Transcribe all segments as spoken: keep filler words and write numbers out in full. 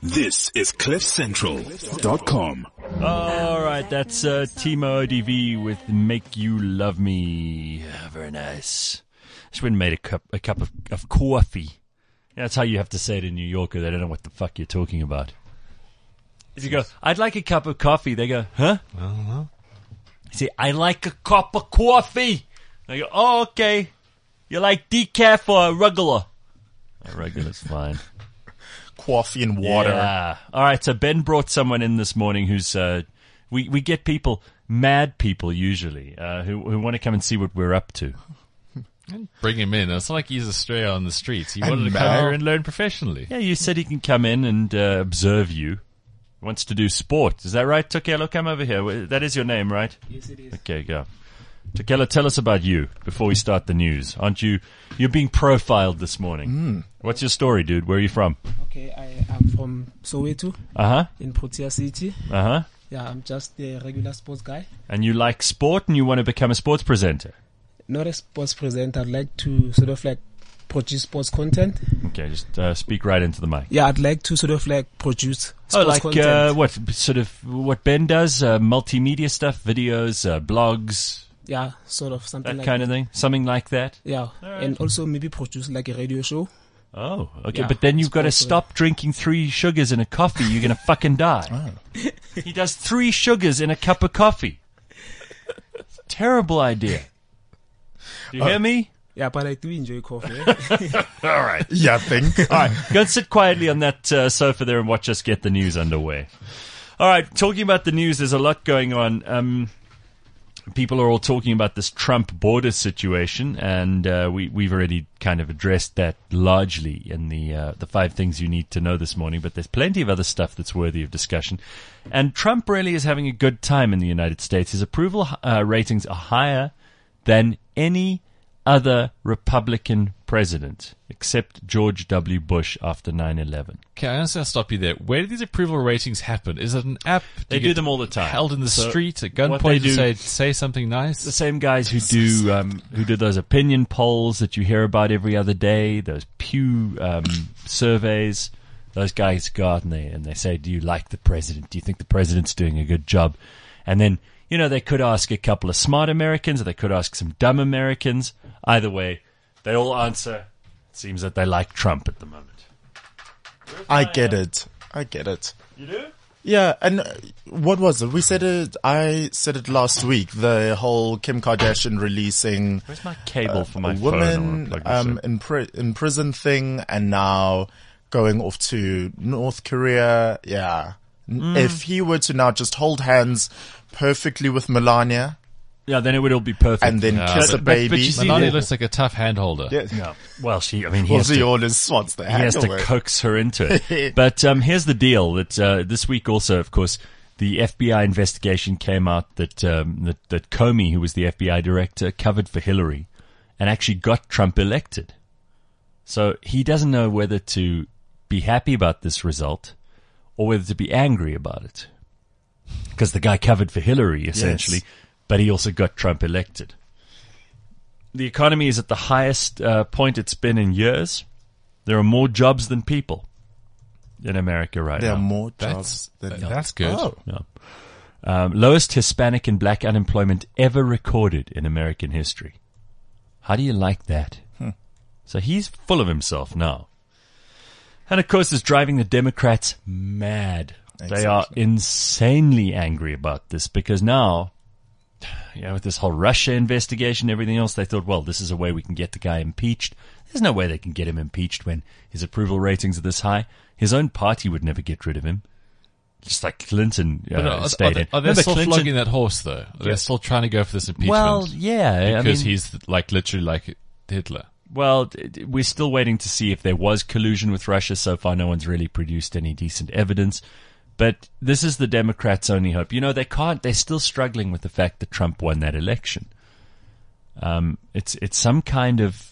This is cliff central dot com. All right, that's uh, Timo O D V with Make You Love Me. Very nice. Just went and made a cup, a cup of, of coffee. That's how you have to say it in New York, or they don't know what the fuck you're talking about. If you go, I'd like a cup of coffee, they go, huh? Uh-huh. You say, I like a cup of coffee. They go, oh, okay. You like decaf or regular? Oh, regular's fine. Coffee and water. Yeah. All right, so Ben brought someone in this morning who's, uh, we, we get people, mad people usually, uh, who, who want to come and see what we're up to. Bring him in. It's not like he's a strayer on the streets. He And wanted to mad. come here and learn professionally. Yeah, you said he can come in and uh, observe you. He wants to do sport. Is that right, Tokelo? Come over here. That is your name, right? Yes, it is. Okay, go. Tokelo, tell us about you before we start the news. Aren't you, you're being profiled this morning. Mm. What's your story, dude? Where are you from? Okay, I am from Soweto Uh-huh, in Protea City. uh-huh. Yeah, I'm just a regular sports guy. And you like sport and you want to become a sports presenter? Not a sports presenter. I'd like to sort of like produce sports content. Okay, just uh, speak right into the mic. Yeah, I'd like to sort of like produce sports Oh, like content. uh, what sort of what Ben does? Uh, multimedia stuff, videos, uh, blogs, yeah, sort of something that like kind that. of thing. Something like that. Yeah, right. and also maybe produce like a radio show. Oh, okay. Yeah, But then you've got to sponsor. stop drinking three sugars in a coffee. You're gonna fucking die. He does three sugars in a cup of coffee. It's a terrible idea. Do you hear me? Yeah, but I do enjoy coffee. eh? All right. Yeah, thing. All right, go and sit quietly on that uh, sofa there and watch us get the news underway. All right, talking about the news, there's a lot going on. Um, people are all talking about this Trump border situation, and uh, we, we've already kind of addressed that largely in the uh, the five things you need to know this morning, but there's plenty of other stuff that's worthy of discussion. And Trump really is having a good time in the United States. His approval uh, ratings are higher than any other Republican president, except George W. Bush after nine eleven. Okay, I understand. I'll stop you there. Where do these approval ratings happen? Is it an app? They you do get them all the time. Held in the So street at what they gunpoint do- to say say something nice. The same guys who do um, who do those opinion polls that you hear about every other day, those Pew um, surveys. Those guys go out and they and they say, "Do you like the president? Do you think the president's doing a good job?" And then, you know, they could ask a couple of smart Americans, or they could ask some dumb Americans. Either way, they all answer. It seems that they like Trump at the moment. I get it. I get it. You do? Yeah, and uh, what was it? We said it, I said it last week, the whole Kim Kardashian releasing Where's my cable for my a phone? I wanna woman plug this um, in. in, pri- in prison thing, and now going off to North Korea. Yeah. N Mm. If he were to now just hold hands perfectly with Melania Yeah, then it would all be perfect. and then Yeah, kiss but- a baby. But you see, Melania looks like a tough handholder. Yeah. No. Well, she. I mean, he Well, has he to, always wants the he has to handle it. coax her into it. But um, here's the deal: that uh, this week also, of course, the F B I investigation came out that um, that, that Comey, who was the F B I director, covered for Hillary, and actually got Trump elected. So he doesn't know whether to be happy about this result or whether to be angry about it, because the guy covered for Hillary essentially, Yes. but he also got Trump elected. The economy is at the highest uh, point it's been in years. There are more jobs than people in America right There now. are more That's jobs than that's good. Oh. Yeah. Um, lowest Hispanic and black unemployment ever recorded in American history. How do you like that? Hmm. So he's full of himself now. And of course, it's driving the Democrats mad. They are Exactly. insanely angry about this because now, you know, with this whole Russia investigation and everything else, they thought, well, this is a way we can get the guy impeached. There's no way they can get him impeached when his approval ratings are this high. His own party would never get rid of him. Just like Clinton uh, But are, are, stated. they, are they Remember still Clinton- flogging that horse, though? They're Yeah. still trying to go for this impeachment Well, yeah. because I mean, he's like literally like Hitler. Well, d- d- we're still waiting to see if there was collusion with Russia. So far, no one's really produced any decent evidence. But this is the Democrats' only hope. You know, they can't, they're still struggling with the fact that Trump won that election. Um, it's, it's some kind of,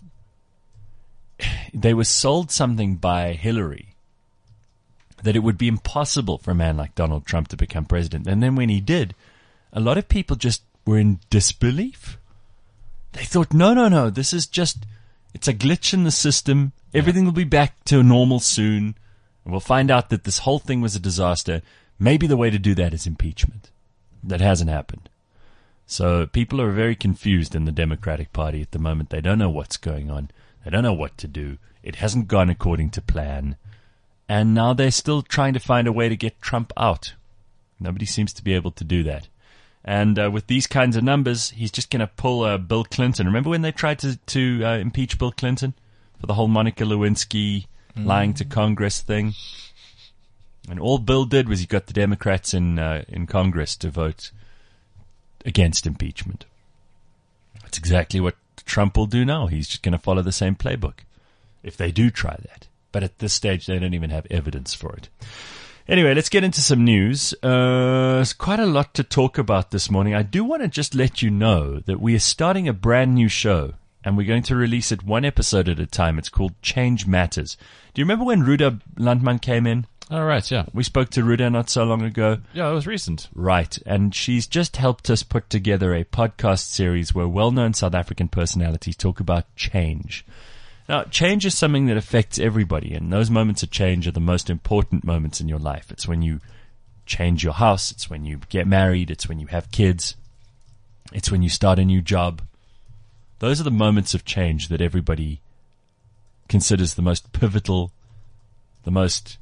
they were sold something by Hillary that it would be impossible for a man like Donald Trump to become president. And then when he did, a lot of people just were in disbelief. They thought, no, no, no, this is just, it's a glitch in the system. Everything will be back to normal soon. and we'll find out that this whole thing was a disaster, maybe the way to do that is impeachment. That hasn't happened. So people are very confused in the Democratic Party at the moment. They don't know what's going on. They don't know what to do. It hasn't gone according to plan. And now they're still trying to find a way to get Trump out. Nobody seems to be able to do that. And uh, with these kinds of numbers, he's just going to pull uh, Bill Clinton. Remember when they tried to, to uh, impeach Bill Clinton for the whole Monica Lewinsky mm. lying to Congress thing? And all Bill did was he got the Democrats in uh, in Congress to vote against impeachment. That's exactly what Trump will do now. He's just going to follow the same playbook if they do try that. But at this stage, they don't even have evidence for it. Anyway, let's get into some news. Uh, there's quite a lot to talk about this morning. I do want to just let you know that we are starting a brand new show, and we're going to release it one episode at a time. It's called Change Matters. Do you remember when Ruda Landman came in? Oh, right, yeah. We spoke to Ruda not so long ago. Yeah, it was recent. Right, and she's just helped us put together a podcast series where well-known South African personalities talk about change. Now, change is something that affects everybody, and those moments of change are the most important moments in your life. It's when you change your house, it's when you get married, it's when you have kids, it's when you start a new job. Those are the moments of change that everybody considers the most pivotal, the most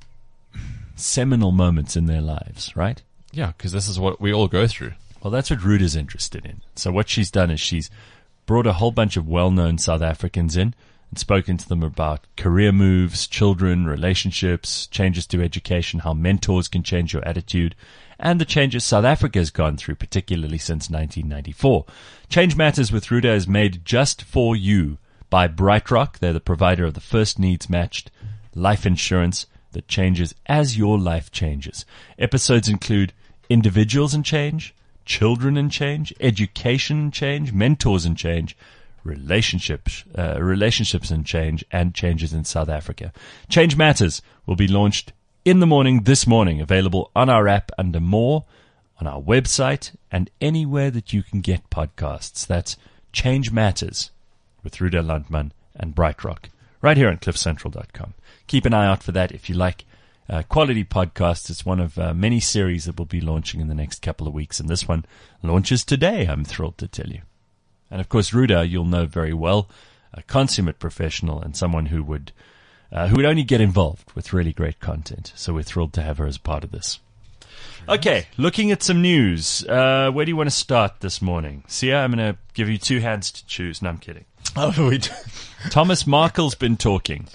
seminal moments in their lives, right? Yeah, because this is what we all go through. Well, that's what Ruda's interested in. So what she's done is she's brought a whole bunch of well-known South Africans in and spoken to them about career moves, children, relationships, changes to education, how mentors can change your attitude, and the changes South Africa has gone through, particularly since nineteen ninety-four. Change Matters with Ruda is made just for you by BrightRock. They're the provider of the first needs matched life insurance that changes as your life changes. Episodes include individuals and change, children and change, education and change, mentors and change, relationships, uh, relationships and change, and changes in South Africa. Change Matters will be launched in the morning this morning, available on our app under More, on our website, and anywhere that you can get podcasts. That's Change Matters with Ruda Landman and BrightRock, right here on cliff central dot com. Keep an eye out for that if you like uh, quality podcasts. It's one of uh, many series that will be launching in the next couple of weeks, and this one launches today, I'm thrilled to tell you. And of course, Ruda, you'll know very well, a consummate professional and someone who would uh, who would only get involved with really great content. So we're thrilled to have her as a part of this. Okay, looking at some news. Uh, where do you want to start this morning? Sia, I'm going to give you two hands to choose. No, I'm kidding. Oh, we do. Thomas Markle's been talking.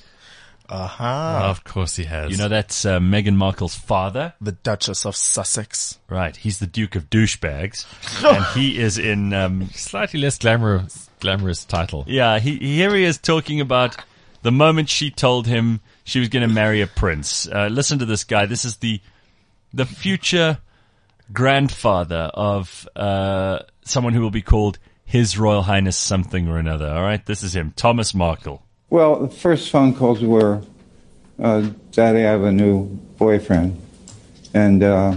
Aha. Oh, of course he has. You know, that's uh, Meghan Markle's father. The Duchess of Sussex. Right. He's the Duke of Douchebags. And he is in... Um, Slightly less glamorous, glamorous title. yeah, he, here he is talking about the moment she told him she was going to marry a prince. Uh, listen to this guy. This is the the future grandfather of uh, someone who will be called His Royal Highness something or another. All right? This is him, Thomas Markle. Well, the first phone calls were, uh, Daddy, I have a new boyfriend. And uh,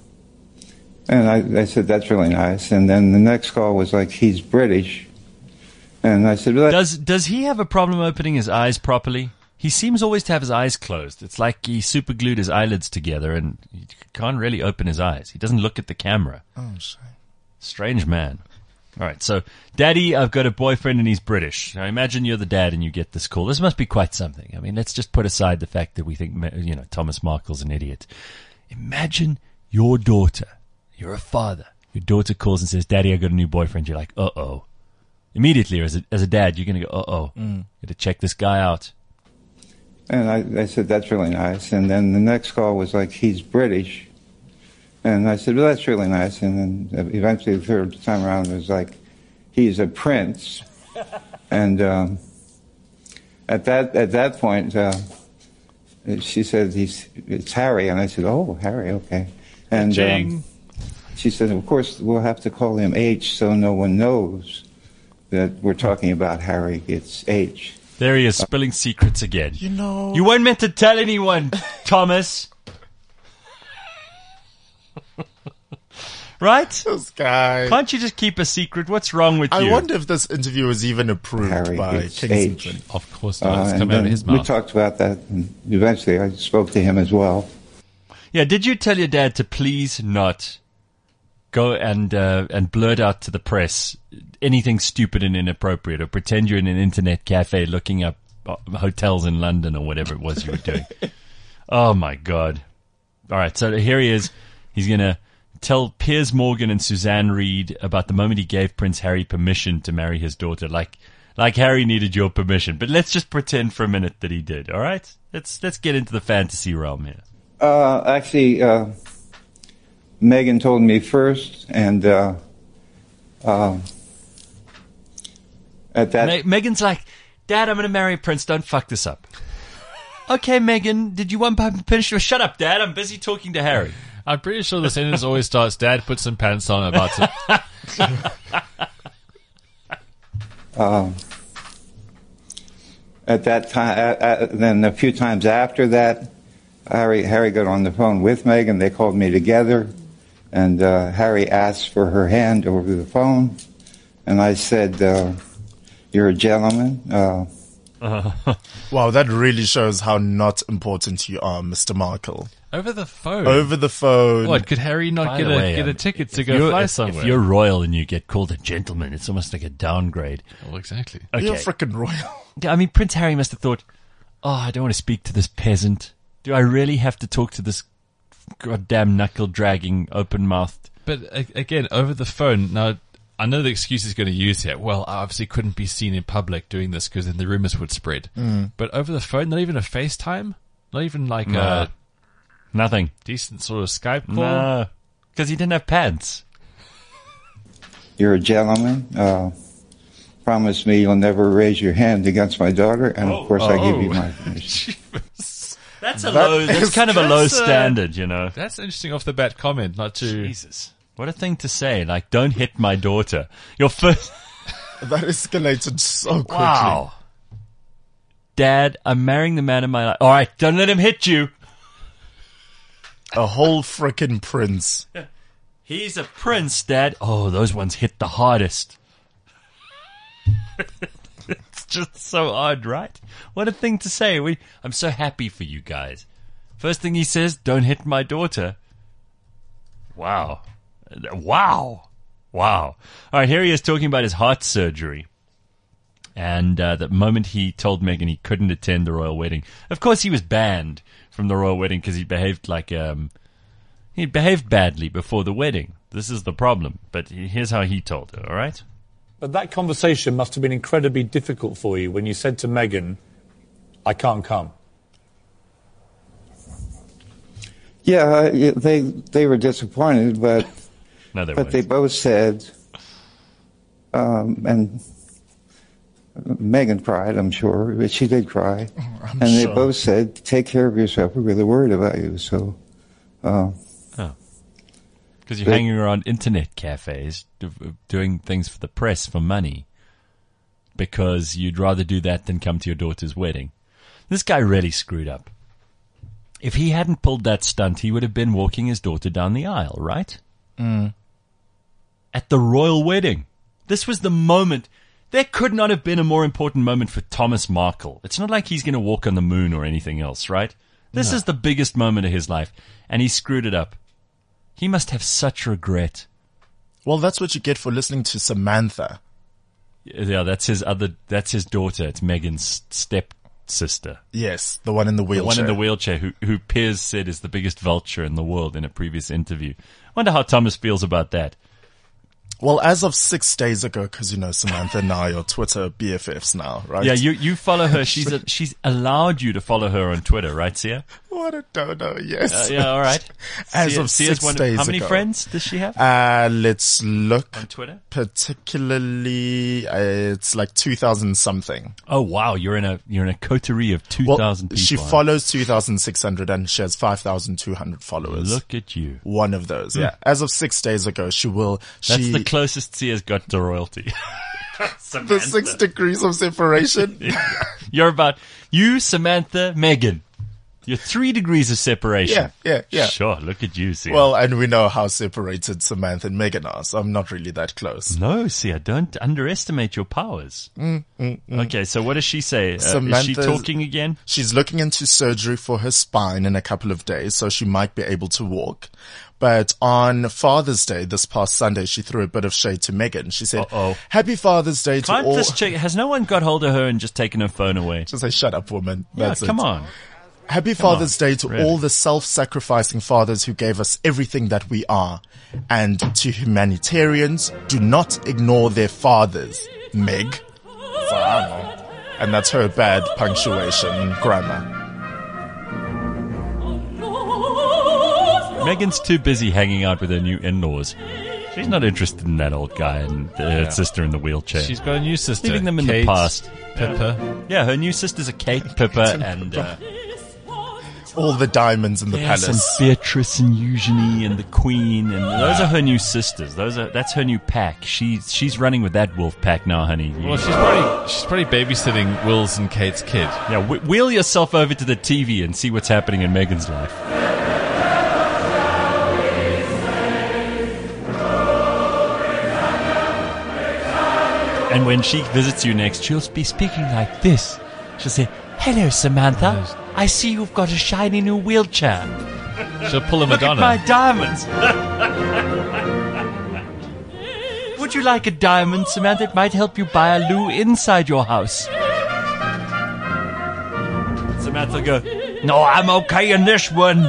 and I, I said, that's really nice. And then the next call was like, he's British. And I said, well, Does does he have a problem opening his eyes properly? He seems always to have his eyes closed. It's like he superglued his eyelids together and he can't really open his eyes. He doesn't look at the camera. Oh, sorry. Strange man. All right, so, Daddy, I've got a boyfriend and he's British. Now, imagine you're the dad and you get this call. This must be quite something. I mean, let's just put aside the fact that we think, you know, Thomas Markle's an idiot. Imagine your daughter. You're a father. Your daughter calls and says, Daddy, I've got a new boyfriend. You're like, uh-oh. Immediately, as a, as a dad, you're going to go, uh-oh. Mm. Got to check this guy out. And I, I said, that's really nice. And then the next call was like, he's British. And I said, well, that's really nice. And then eventually the third time around it was like, he's a prince. And um, at that at that point, uh, she said, he's, it's Harry. And I said, oh, Harry, okay. And um, she said, of course, we'll have to call him H so no one knows that we're talking about Harry. It's H. There he is, spilling secrets again. You know... You weren't meant to tell anyone, Thomas. Right? This guy. Can't you just keep a secret? What's wrong with I you? wonder if this interview was even approved Harry, by it's Kensington. age. Of course not. Uh, It's and coming out of then his we mouth. talked about that, and eventually I spoke to him as well. Yeah, did you tell your dad to please not go and uh, and blurt out to the press anything stupid and inappropriate, or pretend you're in an internet cafe looking up uh, hotels in London or whatever it was you were doing? Oh my God. All right, so here he is. He's going to tell Piers Morgan and Suzanne Reid about the moment he gave Prince Harry permission to marry his daughter, like like Harry needed your permission. But let's just pretend for a minute that he did, all right? Let's let's get into the fantasy realm here. Uh, actually, uh, Megan told me first, and uh, uh, at that Me- Megan's like, Dad, I'm going to marry a prince. Don't fuck this up. Okay, Megan, did you want permission? Shut up, Dad. I'm busy talking to Harry. I'm pretty sure the sentence always starts, Dad, put some pants on, about to... uh, at that time, at, at, then a few times after that, Harry Harry got on the phone with Megan. They called me together, and uh, Harry asked for her hand over the phone, and I said, uh, "You're a gentleman." Uh, Wow, that really shows how not important you are, Mister Markle. Over the phone? Over the phone. What, could Harry not By get the a way, get a um, ticket to if go you're- fly if, somewhere? If you're royal and you get called a gentleman, it's almost like a downgrade. Well, exactly. Okay. You're freaking royal. Yeah, I mean, Prince Harry must have thought, oh, I don't want to speak to this peasant. Do I really have to talk to this goddamn knuckle-dragging, open-mouthed? But a- again, over the phone, now, I know the excuse he's going to use here. Well, I obviously couldn't be seen in public doing this because then the rumors would spread. Mm. But over the phone, not even a FaceTime? Not even like Nah. a Nothing. decent sort of Skype call? No. Because he didn't have pants. You're a gentleman. Uh, promise me you'll never raise your hand against my daughter, and of course I give you my permission. That's a That low, that's is- kind of a low that's, uh, standard, you know. That's an interesting off the bat comment, not to... Jesus. What a thing to say. Like, don't hit my daughter. Your first... That escalated so quickly. Wow. Dad, I'm marrying the man of my life. All right, don't let him hit you. A whole freaking prince. He's a prince, Dad. Oh, those ones hit the hardest. It's just so odd, right? What a thing to say. We, I'm so happy for you guys. First thing he says, don't hit my daughter. Wow. Wow. Wow. All right, here he is talking about his heart surgery. And uh, the moment he told Meghan he couldn't attend the royal wedding. Of course, he was banned from the royal wedding because he behaved like... um. He behaved badly before the wedding. This is the problem. But here's how he told her, all right? But that conversation must have been incredibly difficult for you when you said to Meghan, I can't come. Yeah, yeah, they they were disappointed, but No, they but weren't. they both said, um, and Megan cried, I'm sure, but she did cry, I'm and they sure. both said, "Take care of yourself. We're really worried about you." So, uh, Because you're But- hanging around internet cafes do- doing things for the press for money because you'd rather do that than come to your daughter's wedding. This guy really screwed up. If he hadn't pulled that stunt, he would have been walking his daughter down the aisle, right? Mm. At the royal wedding. This was the moment. There could not have been a more important moment for Thomas Markle. It's not like he's going to walk on the moon or anything else, right? This No. is the biggest moment of his life, and he screwed it up. He must have such regret. Well, that's what you get for listening to Samantha. Yeah, that's his other. That's his daughter. It's Meghan's step sister, Yes, the one in the the wheelchair. one in the wheelchair, who who Piers said is the biggest vulture in the world in a previous interview. Wonder how Thomas feels about that. Well, as of six days ago, because you know Samantha and I are Twitter B F Fs now, right? Yeah, you you follow her. She's a, she's allowed you to follow her on Twitter, right, Sia? What a dono, yes. Uh, yeah, all right. As Sia- of Sia's six one- days How many ago. friends does she have Uh, let's look. on Twitter? Particularly, uh, it's like two thousand something. Oh wow, you're in a you're in a coterie of two Well, thousand people. she follows two thousand six hundred and she has five thousand two hundred followers. Look at you. One of those, yeah. As of six days ago, she will, That's she, the closest Sia's got to royalty. the six degrees of separation. You're about you, Samantha, Meghan. You're three degrees of separation. Yeah, yeah, yeah. Sure, look at you, see. Well, and we know how separated Samantha and Meghan are, so I'm not really that close. No, see, I don't underestimate your powers. Mm, mm, mm. Okay, so what does she say? Uh, is she talking again? She's looking into surgery for her spine in a couple of days, so she might be able to walk. But on Father's Day, this past Sunday, she threw a bit of shade to Meghan. She said, Uh-oh. Happy Father's Day Can't to all... this chick, has no one got hold of her and just taken her phone away? Just say, shut up, woman. That's yeah, come it. on. Happy Come Father's on. Day to Really? all the self-sacrificing fathers who gave us everything that we are. And to humanitarians, do not ignore their fathers, Meg. And that's her bad punctuation and grammar. Meghan's too busy hanging out with her new in-laws. She's not interested in that old guy and her Yeah. sister in the wheelchair. She's got a new sister. Leaving them in Kate, the past. Pippa. Yeah, her new sisters are Kate, Pippa, and uh, All the diamonds in the yes, and palace. Beatrice and Eugenie and the Queen, and those are her new sisters. Those are that's her new pack. She's she's running with that wolf pack now, honey. Well, she's probably she's probably babysitting Will's and Kate's kid. Yeah, wh- wheel yourself over to the T V and see what's happening in Meghan's life. And when she visits you next, she'll be speaking like this. She'll say, "Hello, Samantha. I see you've got a shiny new wheelchair. She'll pull a Look Madonna. at my diamonds." Would you like a diamond, Samantha? It might help you buy a loo inside your house. Samantha will go, "No, I'm okay in this one."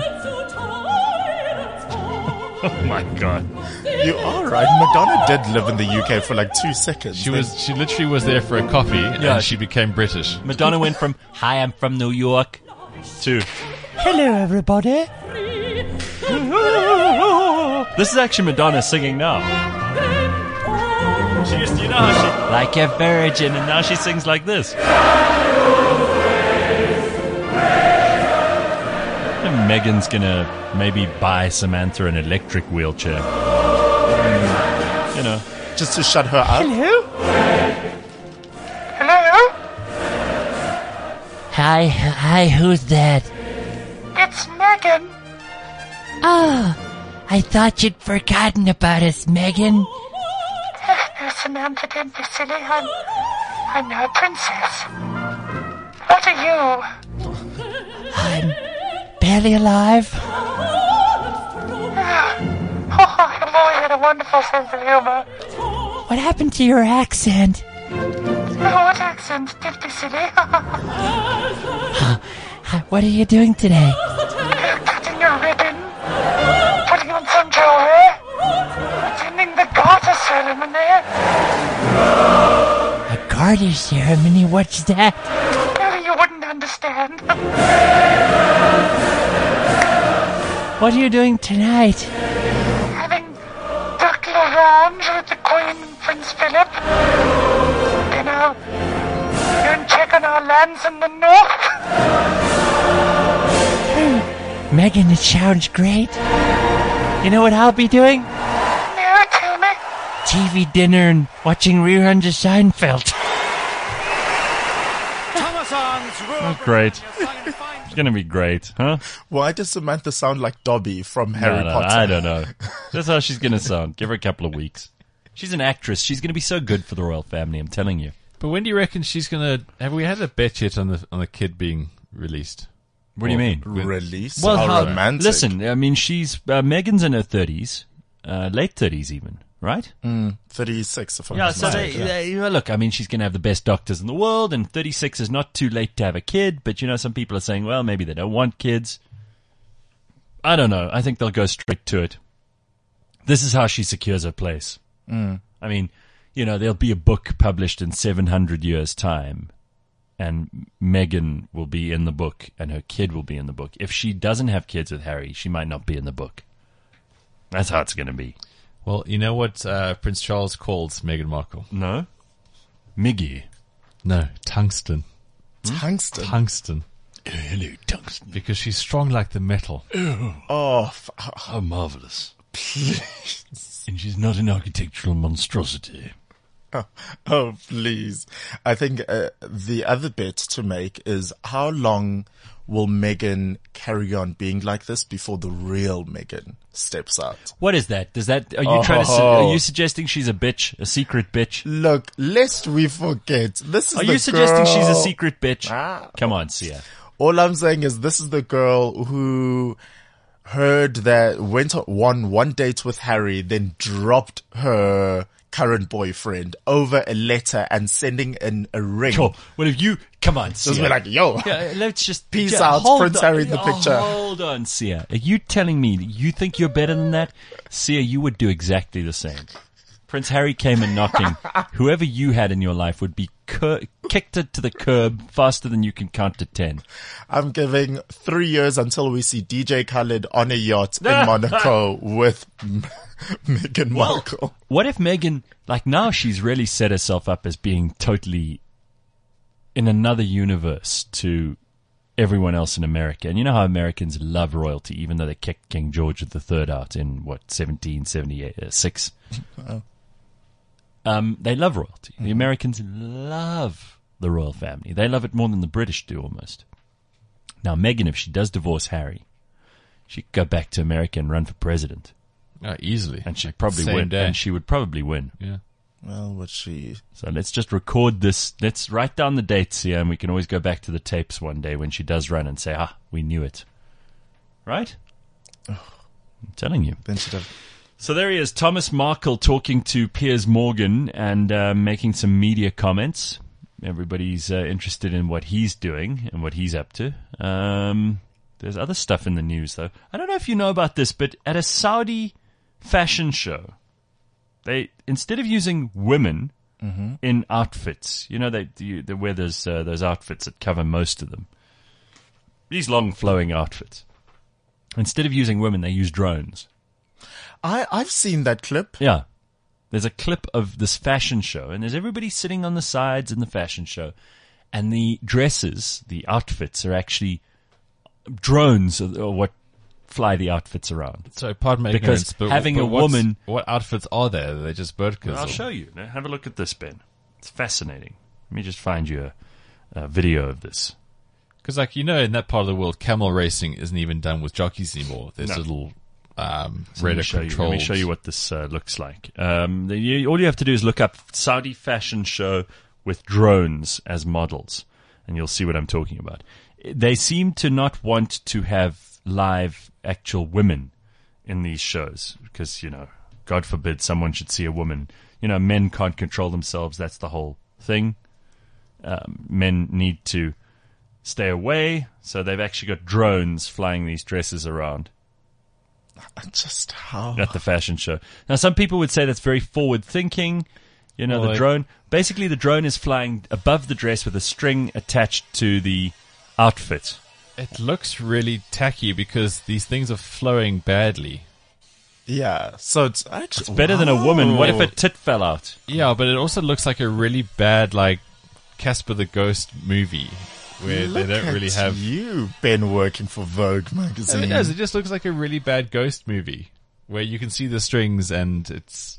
Oh my God. You are right. Madonna did live in the U K for like two seconds. She was she literally was there for a coffee Yeah. and she became British. Madonna went from, "Hi, I'm from New York," to, "Hello, everybody." This is actually Madonna singing now. She used to, you know how she, like a virgin, and now she sings like this. And Meghan's gonna maybe buy Samantha an electric wheelchair. You know. Just to shut her up. Hello? Hello? Hi, hi, who's that? It's Megan. Oh, I thought you'd forgotten about us, Megan. No, Samantha, don't be silly. I'm, I'm no princess. What are you? I'm barely alive. Oh, I've always had a wonderful sense of humor. What happened to your accent? Oh, what accent? Don't be silly. What are you doing today? Cutting a ribbon. Putting on some jewelry. Attending the garter ceremony. A garter ceremony? What's that? No, you wouldn't understand. What are you doing tonight? Having duck l'orange with the Queen and Prince Philip. You know, and check on our lands in the north. Megan, it sounds great. You know what I'll be doing? No, tell me. T V dinner and watching reruns of Seinfeld. Oh, great. It's going to be great, huh? Why does Samantha sound like Dobby from Harry No, no, Potter? I don't know. That's how she's going to sound. Give her a couple of weeks. She's an actress. She's going to be so good for the royal family, I'm telling you. But when do you reckon she's gonna? Have we had a bet yet on the on the kid being released? What do you mean? Release? Well, How how- romantic. listen, I mean, she's, uh, Meghan's in her thirties, uh, late thirties even, right? Mm, thirty-six, if I'm Yeah, not so they, mistaken. they, well, look, I mean, she's going to have the best doctors in the world, and thirty-six is not too late to have a kid, but, you know, some people are saying, well, maybe they don't want kids. I don't know. I think they'll go straight to it. This is how she secures her place. Mm. I mean, you know, there'll be a book published in seven hundred years' time, and Meghan will be in the book, and her kid will be in the book. If she doesn't have kids with Harry, she might not be in the book. That's how it's going to be. Well, you know what uh, Prince Charles calls Meghan Markle? No? Miggy. No, tungsten. Tungsten? Tungsten. Oh, hello, tungsten. Because she's strong like the metal. Oh, f- How marvellous. Please. And she's not an architectural monstrosity. Oh, oh, please. I think uh, the other bet to make is how long will Meghan carry on being like this before the real Meghan steps out? What is that? Does that, are you Oh. trying to, su- are you suggesting she's a bitch, a secret bitch? Look, lest we forget, this is Are the you suggesting she's a girl- secret bitch? Ah. Come on, Sia. All I'm saying is this is the girl who heard that went on one, one date with Harry, then dropped her current boyfriend over a letter and sending in a ring. Cool. Well, if you, come on, Just Sia. be like, yo, Yeah, let's just peace yeah, out, hold Prince on. Harry in the Oh, picture. Hold on, Sia. Are you telling me that you think you're better than that? Sia, you would do exactly the same. Prince Harry came in knocking. Whoever you had in your life would be cur- kicked it to the curb faster than you can count to ten. I'm giving three years until we see D J Khaled on a yacht in Monaco with M- Meghan Markle. What if Meghan, like now she's really set herself up as being totally in another universe to everyone else in America. And you know how Americans love royalty, even though they kicked King George the Third out in, what, seventeen seventy-six? Oh. Um, they love royalty. The Americans love the royal family. They love it more than the British do almost. Now, Meghan, if she does divorce Harry, she could go back to America and run for president. Oh, easily. And she'd probably Same win. day. And she would probably win. Yeah. Well, what she... So let's just record this. Let's write down the dates here, and we can always go back to the tapes one day when she does run and say, ah, we knew it. Right? I'm telling you. Then she'd have... So there he is, Thomas Markle talking to Piers Morgan and uh, making some media comments. Everybody's uh, interested in what he's doing and what he's up to. Um, there's other stuff in the news, though. I don't know if you know about this, but at a Saudi fashion show, they instead of using women Mm-hmm. in outfits, you know, they, you, they wear those, uh, those outfits that cover most of them. These long flowing outfits. Instead of using women, they use drones. I, I've seen that clip. Yeah. There's a clip of this fashion show, and there's everybody sitting on the sides in the fashion show, and the dresses, the outfits, are actually drones or, or what fly the outfits around. So, pardon my Because ignorance, but having but a what's- woman- what outfits are there? Are they just bird I'll kizzle? show you. Now, have a look at this, Ben. It's fascinating. Let me just find you a, a video of this. Because, like, you know, in that part of the world, camel racing isn't even done with jockeys anymore. There's No. little um, So let, me radar show you, let controls. me show you what this uh, looks like. Um, the, you, all you have to do is look up Saudi fashion show with drones as models, and you'll see what I'm talking about. They seem to not want to have live actual women in these shows because, you know, God forbid someone should see a woman. You know, men can't control themselves. That's the whole thing. Um, men need to stay away, so they've actually got drones flying these dresses around Just how... at the fashion show. Now, some people would say that's very forward thinking. You know, Well, the like- drone, basically the drone is flying above the dress with a string attached to the outfit. It looks really tacky because these things are flowing badly. Yeah, so it's actually... It's better than a woman. What if a tit fell out? Yeah, but it also looks like a really bad, like, Casper the Ghost movie where Look they don't at really have. you, Ben, working for Vogue magazine. It does. It just looks like a really bad ghost movie where you can see the strings and it's.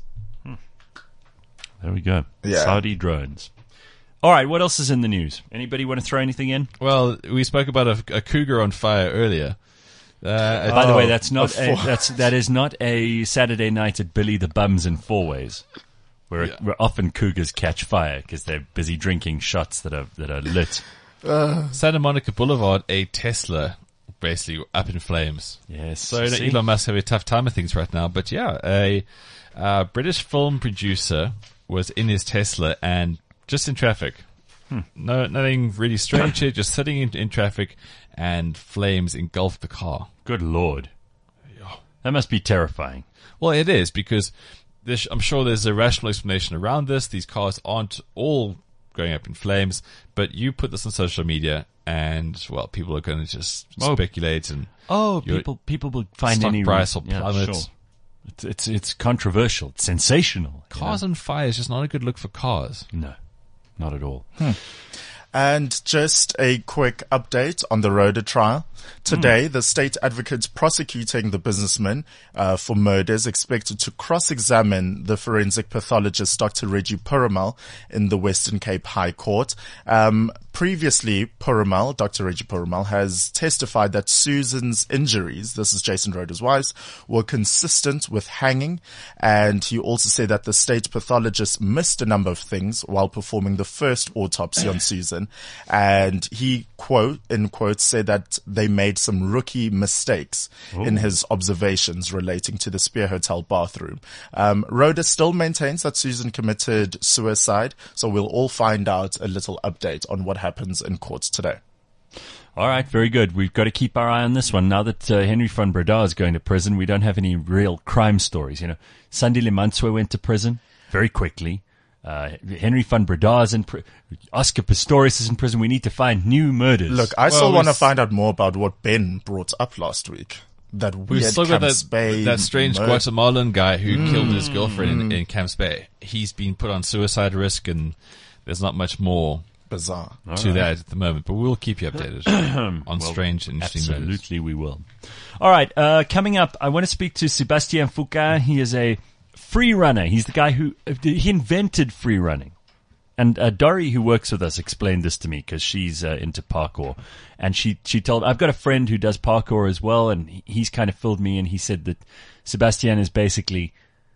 There we go. Yeah. Saudi drones. All right, what else is in the news? Anybody want to throw anything in? Well, we spoke about a, a cougar on fire earlier. Uh, By the Oh, way, that's not a a, four- that's that is not a Saturday night at Billy the Bums and Four Ways, where, Yeah. where often cougars catch fire because they're busy drinking shots that are that are lit. Santa Monica Boulevard, a Tesla basically up in flames. Yes. So you know, see? Elon Musk have a tough time of things right now. But yeah, a uh, British film producer was in his Tesla and just in traffic. Hmm. No, nothing really strange here. Just sitting in, in traffic, and flames engulfed the car. Good Lord. That must be terrifying. Well, it is because there's, I'm sure there's a rational explanation around this. These cars aren't all going up in flames, but you put this on social media, and well, people are going to just Oh. speculate and Oh, Your people people will find stock any price will yeah, plummet. sure. It's, it's it's controversial. It's sensational. you cars on fire is just not a good look for cars. know? No, not at all. And just a quick update on the Roda trial. Today, the state advocates prosecuting the businessman uh, for murders expected to cross-examine the forensic pathologist Doctor Reggie Puramal in the Western Cape High Court. Um, previously, Puramal, Doctor Reggie Puramal, has testified that Susan's injuries, this is Jason Roda's wife, were consistent with hanging. And he also said that the state pathologist missed a number of things while performing the first autopsy on Susan. And he, quote, in quotes, said that they made some rookie mistakes Ooh. in his observations relating to the Spear Hotel bathroom. Um, Roda still maintains that Susan committed suicide, so we'll all find out a little update on what happens in courts today. All right, very good. We've got to keep our eye on this one. Now that uh, Henry van Breda is going to prison, we don't have any real crime stories. You know, Sandile Mantswe went to prison very quickly. Uh, Henry van Breda is in prison. Oscar Pistorius is in prison. We need to find new murders. Look, I Well, still we want to s- find out more about what Ben brought up last week. That We've weird still got Camps that, Bay that strange murder. Guatemalan guy who killed his girlfriend in, in Camps Bay. He's been put on suicide risk, and there's not much more Bizarre. to that at the moment. But we'll keep you updated on strange and interesting murders. Absolutely, we will. All right, uh, coming up, I want to speak to Sebastien Foucault. He is a free runner. He's the guy who he invented free running. And uh, Dori, who works with us, explained this to me because she's uh, into parkour. And she, she told, I've got a friend who does parkour as well, and he, he's kind of filled me, and he said that Sebastien is basically,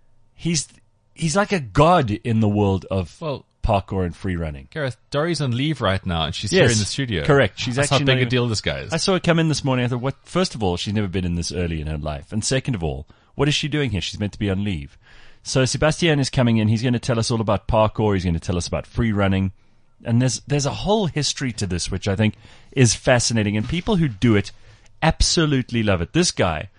he's he's like a god in the world of Well, parkour and free running. Gareth, Dori's on leave right now, and she's Yes, here in the studio. correct. She's That's actually how big not a even- deal this guy is. I saw her come in this morning. I thought, what? First of all, she's never been in this early in her life, and second of all, what is she doing here? She's meant to be on leave. So Sebastien is coming in. He's going to tell us all about parkour. He's going to tell us about free running, and there's there's a whole history to this, which I think is fascinating, and people who do it absolutely love it. This guy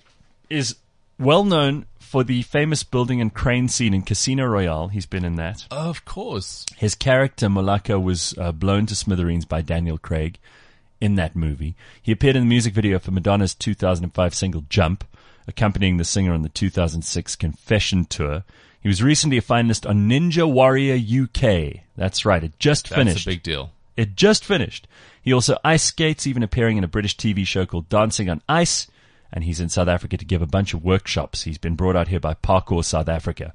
is well known for the famous building and crane scene in Casino Royale. He's been in that. Of course. His character, Molaka, was uh, blown to smithereens by Daniel Craig in that movie. He appeared in the music video for Madonna's two thousand five single Jump, accompanying the singer on the two thousand six Confession tour. He was recently a finalist on Ninja Warrior U K. That's right, it just That's finished. a big deal. It just finished. He also ice skates, even appearing in a British T V show called Dancing on Ice. And he's in South Africa to give a bunch of workshops. He's been brought out here by Parkour South Africa.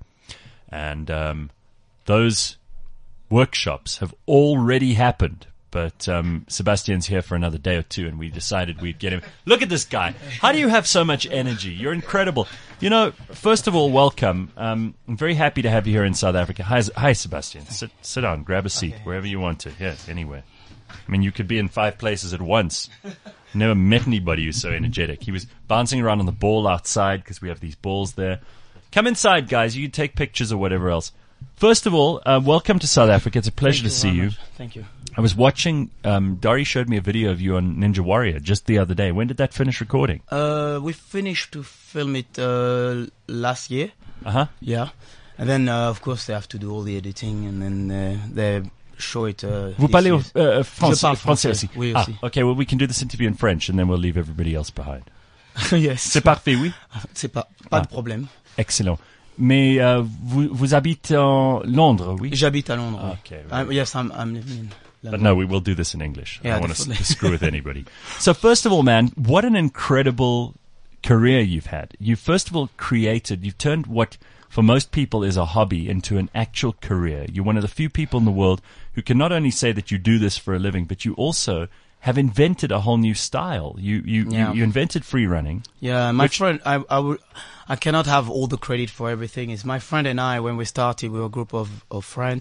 And um, those workshops have already happened. But um, Sebastian's here for another day or two, and we decided we'd get him. Look at this guy. How do you have so much energy? You're incredible. You know, first of all, welcome. Um, I'm very happy to have you here in South Africa. Hi, hi Sebastian. Sit, sit down. Grab a seat wherever you want to. Yeah, anywhere. I mean, you could be in five places at once. Never met anybody who's so energetic. He was bouncing around on the ball outside because we have these balls there. Come inside, guys. You can take pictures or whatever else. First of all, uh, welcome to South Africa. It's a pleasure to see you. Thank you. I was watching, um, Dari showed me a video of you on Ninja Warrior just the other day. When did that finish recording? Uh, we finished to film it uh, last year. Uh-huh. Yeah. And then, uh, of course, they have to do all the editing, and then uh, they show it. Uh, Vous this parlez year. euh, français, Je parle français français, aussi. oui, Ah, aussi. okay, well, we can do this interview in French, and then we'll leave everybody else behind. Yes. C'est parfait, oui? C'est pas, pas Ah. de problème. Excellent. Mais euh, vous, vous habitez en Londres, oui? J'habite à Londres. oui. Okay, I'm, yes, I'm, I'm living in But London. no, we will do this in English. I Yeah, don't want to definitely. screw with anybody. So first of all, man, what an incredible career you've had. You first of all created, you've turned what for most people is a hobby into an actual career. You're one of the few people in the world who can not only say that you do this for a living, but you also have invented a whole new style. You you Yeah. you, you invented free running. Yeah, my Which- friend, I, I, would, I cannot have all the credit for everything. It's my friend and I, when we started, we were a group of, of friends.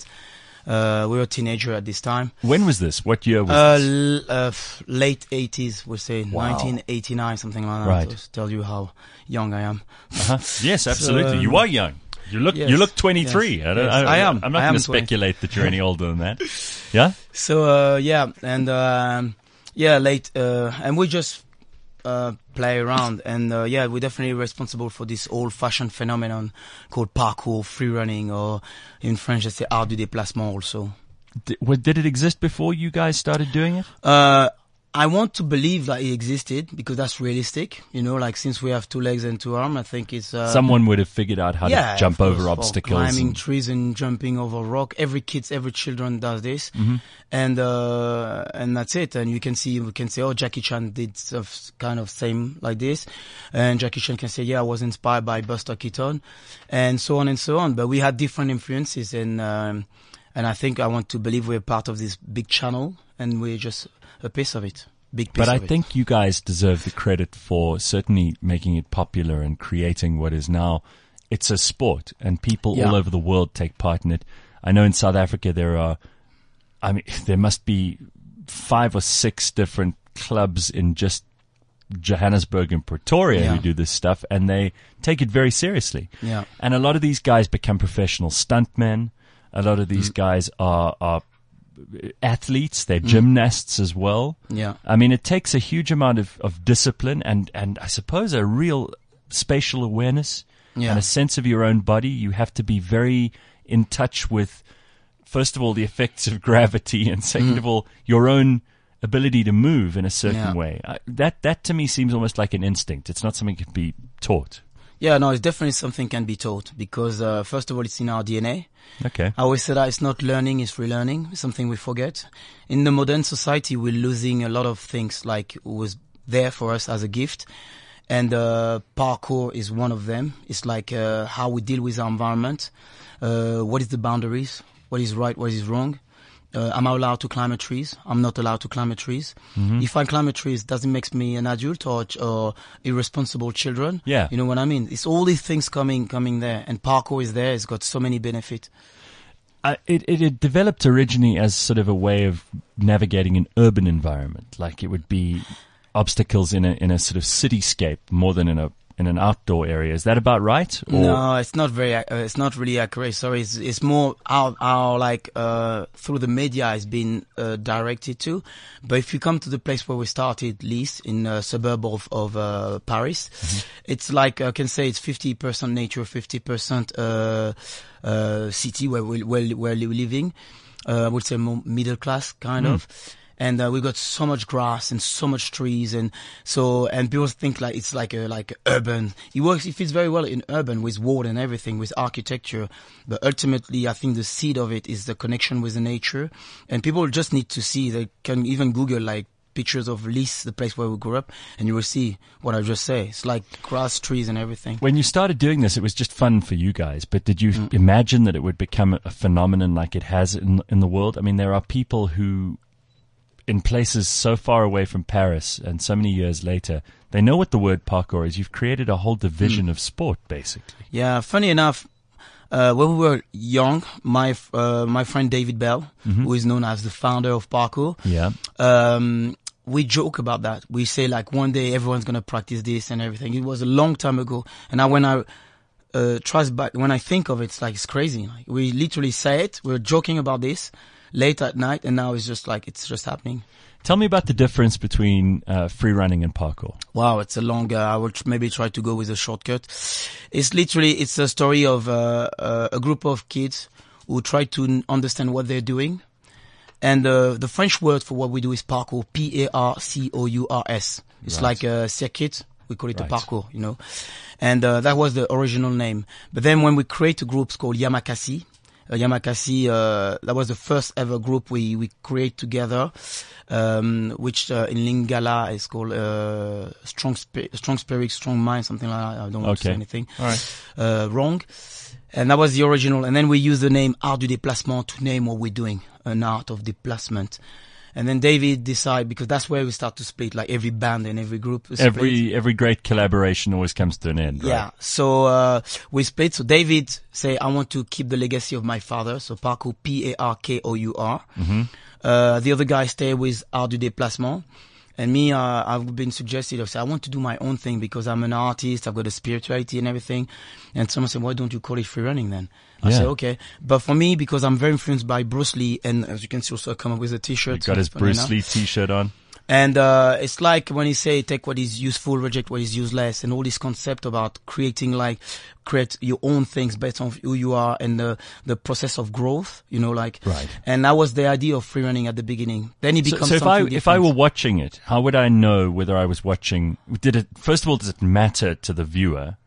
Uh, we were teenagers at this time. When was this? What year was Uh, this? l- uh, f- late eighties, we say, Wow. nineteen eighty-nine, something like that. Right. To tell you how young I am. Uh-huh. Yes, absolutely. um, you are young. You look yes, you look twenty-three. yes, I, don't, yes. I, I am. I'm not I going am to twenty. speculate that you're any older than that. Yeah? So, uh, yeah, and, um, yeah, late, uh, and we just, uh, play around, and, uh, yeah, we're definitely responsible for this old-fashioned phenomenon called parkour, free running, or in French, they say art du déplacement also. Did, what, did it exist before you guys started doing it? Uh, I want to believe that it existed because that's realistic. You know, like since we have two legs and two arms, I think it's uh, someone would have figured out how yeah, to jump of over course, obstacles, climbing and trees and jumping over rock. Every kids, every children does this, Mm-hmm. and uh, and that's it. And you can see, we can say, oh, Jackie Chan did stuff kind of same like this, and Jackie Chan can say, yeah, I was inspired by Buster Keaton, and so on and so on. But we had different influences, and um, and I think I want to believe we're part of this big channel, and we're just a piece of it. Big piece But I of it. think you guys deserve the credit for certainly making it popular and creating what is now, it's a sport and people Yeah. all over the world take part in it. I know in South Africa there are, I mean, there must be five or six different clubs in just Johannesburg and Pretoria Yeah. who do this stuff, and they take it very seriously. Yeah. And a lot of these guys become professional stuntmen. A lot of these guys are, are athletes, they're gymnasts as well. Yeah. I mean, it takes a huge amount of, of discipline and, and I suppose a real spatial awareness Yeah. and a sense of your own body. You have to be very in touch with, first of all, the effects of gravity, and second of all, your own ability to move in a certain Yeah. way. I, that, that to me seems almost like an instinct. It's not something that can be taught. Yeah, no, it's definitely something can be taught because, uh, first of all, it's in our D N A. Okay. I always say that it's not learning, it's relearning. It's something we forget. In the modern society, we're losing a lot of things like was there for us as a gift. And, uh, parkour is one of them. It's like, uh, how we deal with our environment. Uh, what is the boundaries? What is right? What is wrong? Uh, am I allowed to climb a trees? I'm not allowed to climb a trees. Mm-hmm. If I climb a trees, does it make me an adult or, or irresponsible children? Yeah. You know what I mean? It's all these things coming, coming there. And parkour is there. It's got so many benefits. Uh, it, it, it developed originally as sort of a way of navigating an urban environment. Like it would be obstacles in a, in a sort of cityscape more than in a, in an outdoor area. Is that about right? Or- No, it's not very, uh, it's not really accurate. Sorry. It's, it's more how, how like, uh, through the media it's been, uh, directed to. But if you come to the place where we started, Nice, in a suburb of, of, uh, Paris, it's like, I can say it's fifty percent nature, fifty percent, uh, uh, city where we, where, where we're living. Uh, I would say more middle class kind of. And uh, we got so much grass and so much trees, and so and people think like it's like a like a urban. It works. It fits very well in urban with wood and everything, with architecture. But ultimately, I think the seed of it is the connection with the nature, and people just need to see. They can even Google like pictures of Nice, the place where we grew up, and you will see what I just say. It's like grass, trees, and everything. When you started doing this, it was just fun for you guys, but did you Mm. imagine that it would become a phenomenon like it has in, in the world? I mean, there are people who, in places so far away from Paris and so many years later, they know what the word parkour is. You've created a whole division of sport, basically. Yeah, funny enough, uh, when we were young, my f- uh, my friend David Bell, who is known as the founder of parkour, Yeah. um, we joke about that. We say like one day everyone's gonna practice this and everything. It was a long time ago, and now when I uh, trust back, when I think of it, it's like it's crazy. Like we literally say it. We're joking about this late at night, and now it's just like it's just happening. Tell me about the difference between uh, free running and parkour. Wow, it's a long. Uh, I will tr- maybe try to go with a shortcut. It's literally it's a story of uh, uh, a group of kids who try to n- understand what they're doing, and uh, the French word for what we do is parkour. P A R C O U R S. It's Right. like a circuit. We call it Right. a parkour, you know, and uh, that was the original name. But then when we create a group called Yamakasi. Uh, Yamakasi, uh, that was the first ever group we, we create together, um, which, uh, in Lingala is called, uh, strong spirit, strong spirit, strong mind, something like that. I don't want to say Okay. anything, All right. uh, wrong. And that was the original. And then we use the name Art du Déplacement to name what we're doing, an art of déplacement. And then David decided, because that's where we start to split, like every band and every group. is split. Every every great collaboration always comes to an end, right? Yeah. So, uh, we split. So David say, I want to keep the legacy of my father. So parkour, P A R K O U R. Mm-hmm. Uh, the other guy stay with Art du Déplacement. And me, uh, I've been suggested, I say, I want to do my own thing because I'm an artist. I've got a spirituality and everything. And someone said, why don't you call it free running then? I Yeah. say, okay. But for me, because I'm very influenced by Bruce Lee, and as you can see also I come up with a t-shirt. You got his Funny Bruce enough. Lee t-shirt on. And uh it's like when you say take what is useful, reject what is useless, and all this concept about creating like create your own things based on who you are and the the process of growth, you know, like Right. And that was the idea of free running at the beginning. Then it So, becomes so if I something if I were different. watching it, how would I know whether I was watching? Did it first of all? Does it matter to the viewer?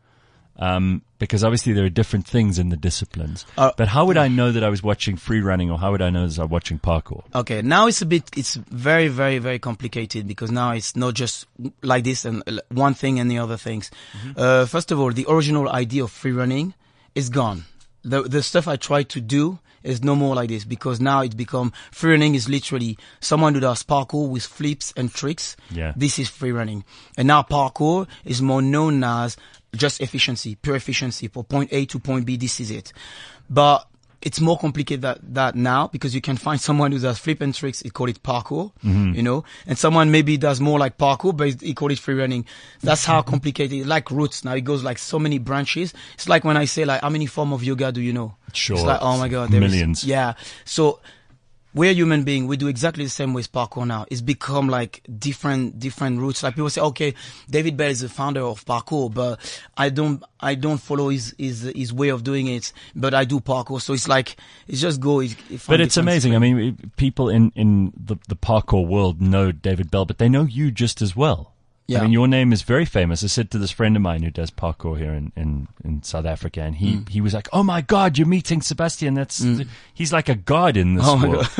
Um, because obviously there are different things in the disciplines. Uh, but how would I know that I was watching free running, or how would I know that I was watching parkour? Okay, now it's a bit, it's very, very, very complicated because now it's not just like this and uh, one thing and the other things. Mm-hmm. Uh, first of all, the original idea of free running is gone. The, the stuff I tried to do is no more like this because now it's become, free running is literally someone who does parkour with flips and tricks. Yeah. This is free running. And now parkour is more known as just efficiency, pure efficiency. For point A to point B, this is it. But it's more complicated that, that now because you can find someone who does flip and tricks, he call it parkour, Mm-hmm. you know, and someone maybe does more like parkour, but he call it free running. That's how complicated, it's like roots. Now it goes like so many branches. It's like when I say like, how many form of yoga do you know? Sure. It's like, oh my God. there is- Millions. yeah. So, we're human beings. We do exactly the same with parkour now. It's become like different, different routes. Like people say, okay, David Bell is the founder of parkour, but I don't, I don't follow his, his, his way of doing it, but I do parkour. So it's like, it's just go. It's, it But it's amazing. I mean, people in, in the, the parkour world know David Bell, but they know you just as well. Yeah. I mean, your name is very famous. I said to this friend of mine who does parkour here in, in, in South Africa, and he, Mm. he was like, "Oh my God, you're meeting Sebastian. That's, he's like a god in this Oh my world."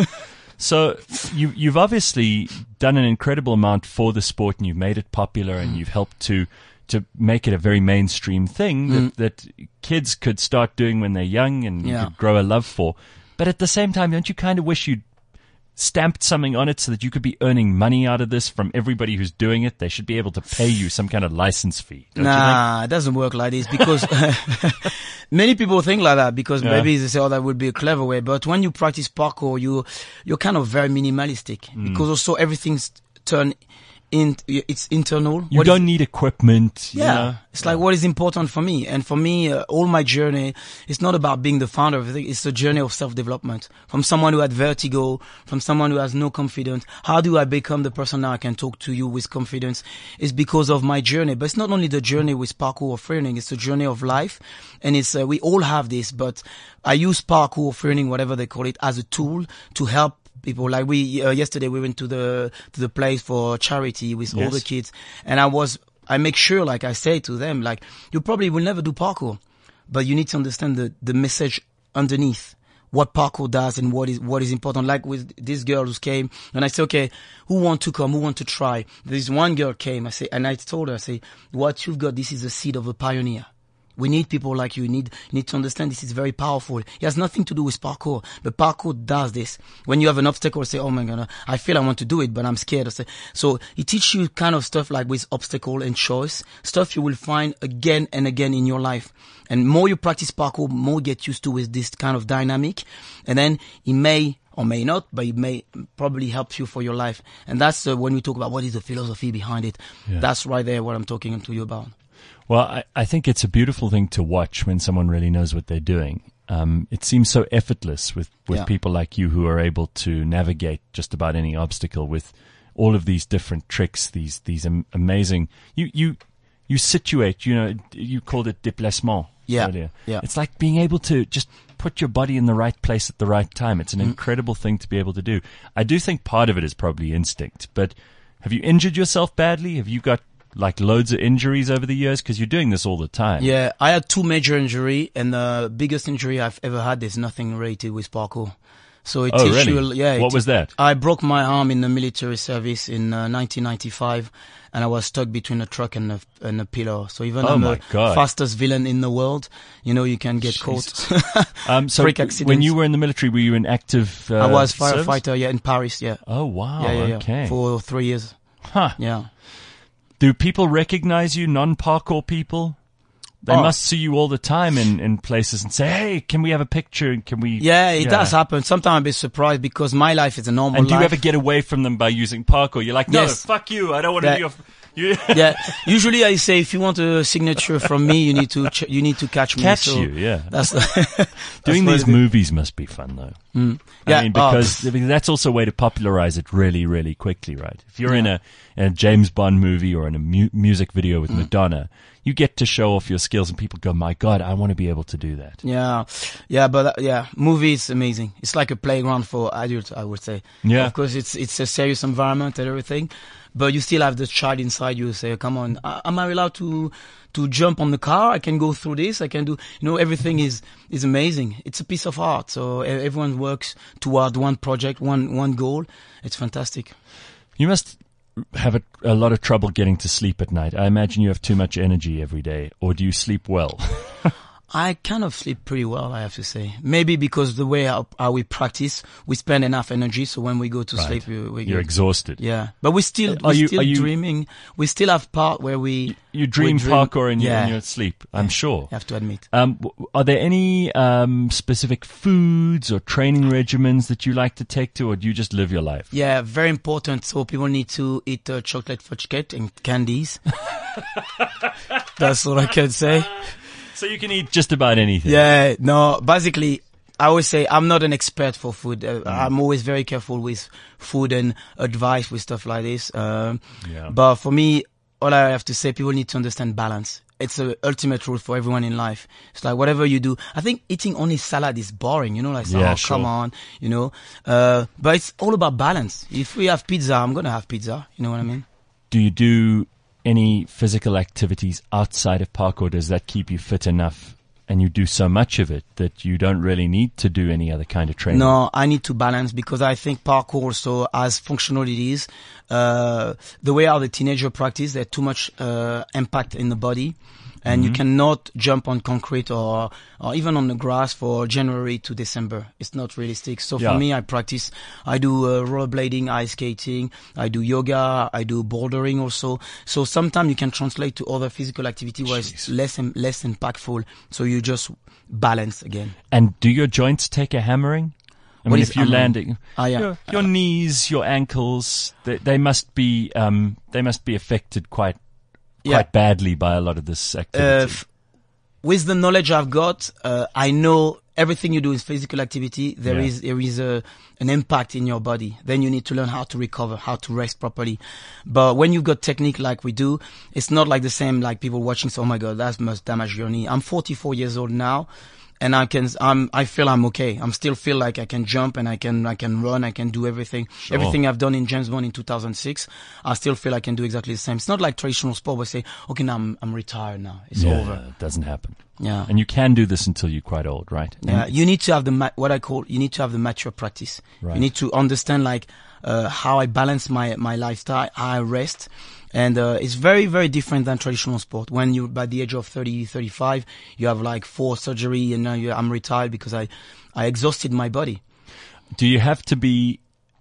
So you, you've obviously done an incredible amount for the sport, and you've made it popular, and you've helped to, to make it a very mainstream thing that, that kids could start doing when they're young and you Yeah. could grow a love for. But at the same time, don't you kind of wish you'd stamped something on it so that you could be earning money out of this from everybody who's doing it? They should be able to pay you some kind of license fee. Don't Nah, it doesn't work like this because many people think like that because Yeah. maybe they say, oh, that would be a clever way. But when you practice parkour, you, you're kind of very minimalistic Hmm. because also everything's turned in, it's internal. You What don't is- need equipment. you Yeah, know? it's like what is important for me. And for me, uh, all my journey, it's not about being the founder of everything. It's a journey of self-development. From someone who had vertigo, from someone who has no confidence. How do I become the person now I can talk to you with confidence? It's because of my journey. But it's not only the journey with parkour or free running, it's a journey of life. And it's, uh, we all have this, but I use parkour or free running, whatever they call it, as a tool to help people. Like we, uh, yesterday we went to the, to the place for charity with all Yes. the kids. And I was, I make sure, like I say to them, like, you probably will never do parkour, but you need to understand the, the message underneath what parkour does and what is, what is important. Like with this girl who came and I said, okay, who want to come? Who want to try? This one girl came, I say, and I told her, I say, what you've got, this is the seed of a pioneer. We need people like you. You need, you need to understand this is very powerful. It has nothing to do with parkour, but parkour does this. When you have an obstacle, say, oh my God, I feel I want to do it, but I'm scared. I say, so it teaches you kind of stuff like with obstacle and choice, stuff you will find again and again in your life. And more you practice parkour, more you get used to with this kind of dynamic. And then it may or may not, but it may probably help you for your life. And that's uh, when we talk about what is the philosophy behind it. Yeah. That's right there what I'm talking to you about. Well, I, I think it's a beautiful thing to watch when someone really knows what they're doing. Um, it seems so effortless with, with Yeah. people like you who are able to navigate just about any obstacle with all of these different tricks, these these am- amazing. You you you situate. You know, you called it déplacement Yeah, earlier. yeah. It's like being able to just put your body in the right place at the right time. It's an Mm. incredible thing to be able to do. I do think part of it is probably instinct. But have you injured yourself badly? Have you got like loads of injuries over the years? Because you're doing this all the time. Yeah, I had two major injury, and the biggest injury I've ever had is nothing related with parkour. So it Oh, teach really? you, yeah. What it- was that? I broke my arm in the military service in uh, nineteen ninety-five, and I was stuck between a truck and a, and a pillar. So even Oh I'm my the God. fastest villain in the world, you know, you can get Jesus. caught. Um, so Freak w- accidents. when you were in the military, were you in active uh, I was service? firefighter, yeah, in Paris, yeah. Oh, wow. yeah, yeah, yeah. Okay. For three years, Huh. yeah. Do people recognize you, non-parkour people? They Oh. must see you all the time in, in places and say, hey, can we have a picture? Can we? Yeah, it does happen. Sometimes I'm a bit surprised because my life is a normal And do you life. ever get away from them by using parkour? You're like, no, Yes. fuck you. I don't want to That- do your... You Yeah. Usually I say if you want a signature from me, you need to ch- you need to catch me. catch so you, yeah. That's, that's Doing what these it is. movies must be fun, though. Mm. I Yeah, mean, oh, because, because that's also a way to popularize it really, really quickly, right? If you're in a, in a James Bond movie or in a mu- music video with Mm. Madonna, you get to show off your skills, and people go, "My God, I want to be able to do that." Yeah, yeah, but uh, yeah, movie is amazing. It's like a playground for adults, I would say. Yeah. Of course, it's it's a serious environment and everything, but you still have the child inside you. Say, come on, uh, am I allowed to to jump on the car? I can go through this. I can do, you know, everything is is amazing. It's a piece of art. So e- everyone works toward one project, one one goal. It's fantastic. You must have a, a lot of trouble getting to sleep at night. I imagine you have too much energy every day, or do you sleep well? I kind of sleep pretty well, I have to say. Maybe because the way how, how we practice, we spend enough energy, so when we go to Right. sleep, we, we You're get- exhausted. Yeah, but we still Are we you- still are you- dreaming. We still have part where we You dream, we dream parkour in, your, yeah, in your sleep, I'm sure. I have to admit. Um, w- are there any um, specific foods or training regimens that you like to take to, or do you just live your life? Yeah, very important. So people need to eat uh, chocolate fudge cake and candies. That's all I can say. So you can eat just about anything. Yeah, no, basically, I always say I'm not an expert for food. Uh, I'm always very careful with food and advice with stuff like this. Um, Yeah. But for me, all I have to say, people need to understand balance. It's the ultimate rule for everyone in life. It's like whatever you do. I think eating only salad is boring, you know, like, Yeah, oh, sure. come on, you know. Uh, but it's all about balance. If we have pizza, I'm going to have pizza. You know what I mean? Do you do any physical activities outside of parkour? Does that keep you fit enough, and you do so much of it that you don't really need to do any other kind of training? No, I need to balance because I think parkour also, as functional it is, uh, the way how the teenager practice, there's too much uh, impact in the body. And you cannot jump on concrete or, or even on the grass for January to December. It's not realistic. So Yeah. for me, I practice, I do uh, rollerblading, ice skating, I do yoga, I do bouldering also. So sometimes you can translate to other physical activity where it's less and less impactful. So you just balance again. And do your joints take a hammering? I What mean, is if you're hammering? landing, Ah, yeah. your, your knees, your ankles, they, they must be, um, they must be affected quite, quite Yeah. badly by a lot of this Uh, activity. f- with the knowledge I've got, uh, I know everything you do is physical activity. There Yeah. is there is a an impact in your body. Then you need to learn how to recover, how to rest properly. But when you've got technique like we do, it's not like the same like people watching. So, oh my God, that must damage your knee. I'm forty-four years old now. And I can, I'm, I feel I'm okay. I'm still feel like I can jump and I can, I can run. I can do everything. Sure. Everything I've done in James Bond in two thousand six, I still feel I can do exactly the same. It's not like traditional sport where I say, okay, now I'm, I'm retired now. It's yeah, over. it doesn't happen. Yeah. And you can do this until you're quite old, right? Yeah, And- you need to have the ma- what I call you need to have the mature practice. Right. You need to understand like uh, how I balance my my lifestyle, how I rest, and uh, it's very very different than traditional sport. When you by the age of thirty, thirty-five, you have like four surgery, and now you, I'm retired because I I exhausted my body. Do you have to be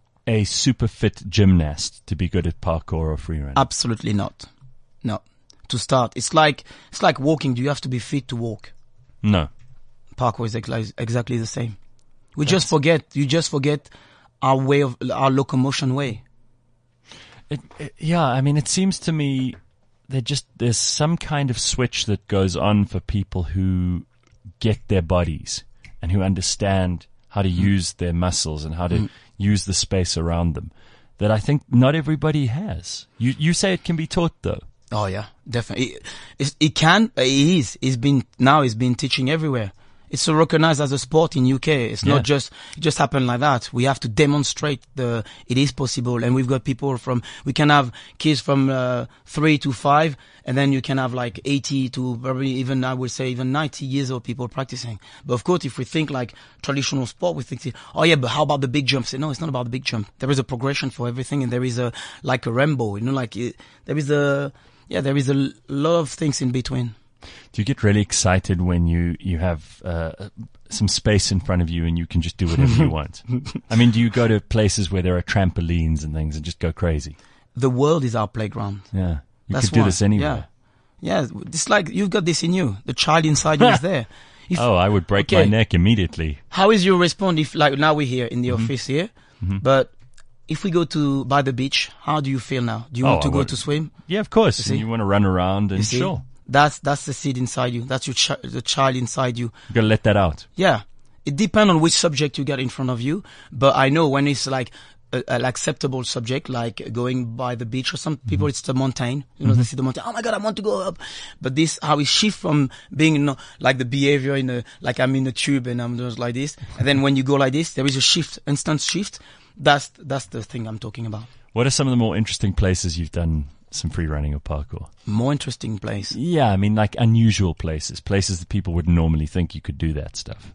a super fit gymnast to be good at parkour or freerunning? Absolutely not. No. To start, it's like it's like walking. Do you have to be fit to walk? No. Parkour is exactly exactly the same. We just forget. You just forget our way of our locomotion way. It, it, yeah, I mean, it seems to me that just there's some kind of switch that goes on for people who get their bodies and who understand how to use their muscles and how to use the space around them that I think not everybody has. You you say it can be taught though. Oh yeah, definitely. It, it's, it can. It is. It's been now. It's been teaching everywhere. It's so recognized as a sport in U K. It's Yeah. not just it just happened like that. We have to demonstrate the it is possible, and we've got people from. We can have kids from uh, three to five, and then you can have like eighty to probably even I would say even ninety years old people practicing. But of course, if we think like traditional sport, we think, oh yeah, but how about the big jumps? No, it's not about the big jump. There is a progression for everything, and there is a like a rainbow. You know, like it, there is a yeah, there is a l- lot of things in between. Do you get really excited when you you have uh, some space in front of you and you can just do whatever you want? I mean, do you go to places where there are trampolines and things and just go crazy? The world is our playground. Yeah, you That's could do why. this anywhere. Yeah, yeah. It's like you've got this in you. The child inside you is there. If, Oh, I would break okay. my neck immediately. How is your response if, like, now we're here in the Mm-hmm. office here, but if we go to by the beach, how do you feel now? Do you want Oh, to I go would- to swim? Yeah, of course. You see? And you want to run around You and see? sure. That's that's the seed inside you. That's your chi- the child inside you. You got to let that out. Yeah, it depends on which subject you get in front of you. But I know when it's like a, an acceptable subject, like going by the beach, or some people it's the mountain. You know, they see the mountain. Oh my God, I want to go up. But this how it shift from being, you know, like the behavior in a like I'm in a tube and I'm just like this, and then when you go like this, there is a shift, instant shift. That's that's the thing I'm talking about. What are some of the more interesting places you've done some free running or parkour? More interesting place. Yeah, I mean, like unusual places, places that people would normally think you could do that stuff.